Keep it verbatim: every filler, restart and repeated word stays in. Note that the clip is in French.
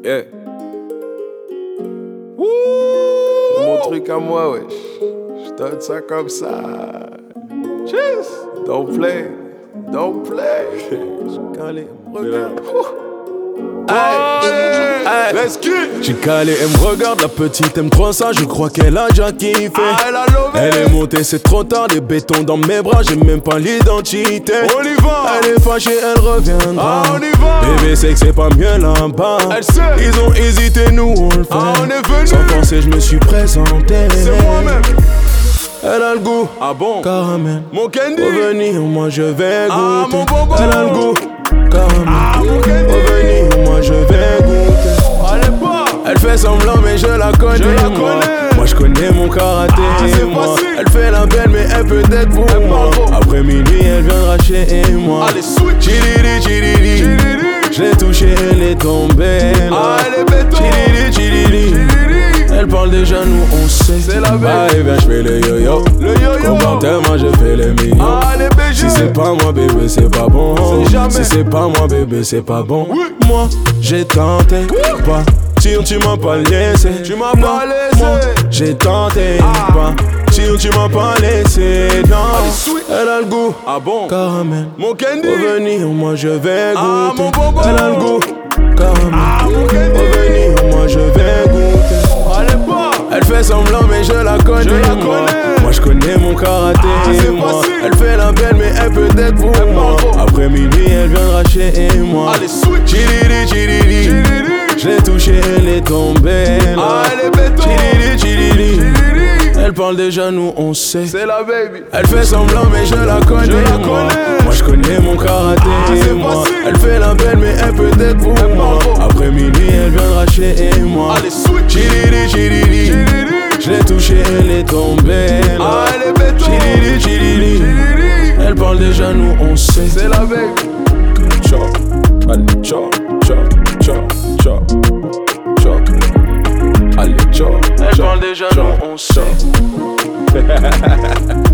Yeah. Wouh, c'est mon truc à moi, wesh. Je donne ça comme ça. Cheers. Don't play. Don't play. Quand les regarde. Hey, hey, let's get. J'ai calé, elle me regarde, la petite aime trop ça, je crois qu'elle a déjà kiffé. Ah, elle a levé. Elle est montée, c'est trop tard, des bétons dans mes bras, j'ai même pas l'identité. On y va. Elle est fâchée, elle reviendra. Ah, on y va. Bébé, c'est que c'est pas mieux là-bas. Elle sait. Ils ont hésité, nous on le fait. Ah, on est venu. Sans penser, je me suis présenté. C'est moi-même. Elle a le goût, Ah bon? caramel. Mon candy. Revenir, moi je vais goûter. Ah, mon bonbon. Elle a le goût, caramel. Ah, mon candy. Revenir, moi je vais goûter. Allez pas. Elle fait semblant mais je la connais, Je la moi. connais. Moi je connais mon karaté, Ah, c'est moi. facile. Elle fait la belle mais elle peut être pour Elle moi. parle trop. Après minuit elle viendra chez moi. Allez, switch. Chiriri, chiriri. Chiriri. Je l'ai touchée, elle est tombée là. Ah, elle est béton. Chiriri, chiriri. Chiriri. Elle parle déjà, nous on sait. C'est la belle. Allez viens, je fais le yo-yo. Le yo-yo. Comportement, je fais les millions. Ah, les B G. Si c'est pas moi bébé c'est pas bon. C'est jamais. Si c'est pas moi bébé c'est pas bon. Oui. Moi j'ai tenté pas. Tire, tu m'as pas laissé. Tu m'as pas laissé. Moi j'ai tenté Ah. pas. Tire, tu m'as pas laissé. Non. Allez, sweet. Elle a le goût. Ah bon? Caramel. Mon candy. Revenir, moi je vais goûter. Ah, mon bonbon. Elle a le goût. Caramel. Ah, mon candy. Revenir, moi je vais goûter. Allez pas. Elle fait semblant mais je la connais, Je la moi. connais. Moi je connais mon karaté, Ah, c'est moi. facile. Elle fait la belle mais elle peut être pour Elle moi. parle trop. Après minuit elle viendra chez moi. Allez, switch. Chiriri, chiriri. Chiriri. Je l'ai touchée, elle est tombée là. Ah, elle est béton. Chiriri, chiriri. Chiriri. Elle parle déjà, nous on sait. C'est la baby. Elle fait semblant mais je la connais, Je la moi. connais. Moi je connais mon karaté, Ah, c'est moi. facile. Elle fait la belle mais elle peut être pour Elle moi. parle trop. Après minuit elle viendra chez moi. Allez, switch. Chiriri, chiriri. Chiriri. Je l'ai touchée, elle est tombée là. Ah, elle est béton. Chiriri, chiriri. Chiriri. Elle parle déjà, nous on sait. C'est la baby. Chop, allez, chop, chop, chop, chop, chop. Allez, chop, Elle chop, parle déjà, chop, nous, on sait. chop.